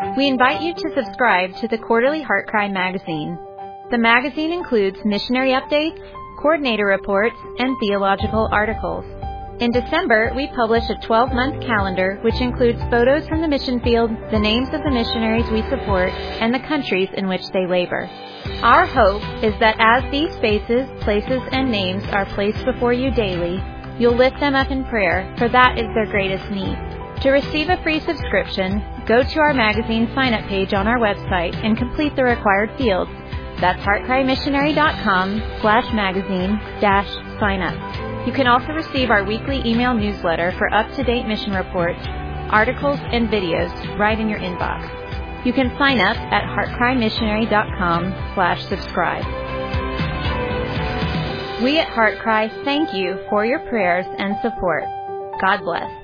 We invite you to subscribe to the quarterly HeartCry magazine. The magazine includes missionary updates, coordinator reports, and theological articles. In December, we publish a 12-month calendar which includes photos from the mission field, the names of the missionaries we support, and the countries in which they labor. Our hope is that as these faces, places, and names are placed before you daily, you'll lift them up in prayer, for that is their greatest need. To receive a free subscription, go to our magazine sign-up page on our website and complete the required fields. That's heartcrymissionary.com/magazine-sign-up. You can also receive our weekly email newsletter for up-to-date mission reports, articles, and videos right in your inbox. You can sign up at heartcrymissionary.com/subscribe. We at HeartCry thank you for your prayers and support. God bless.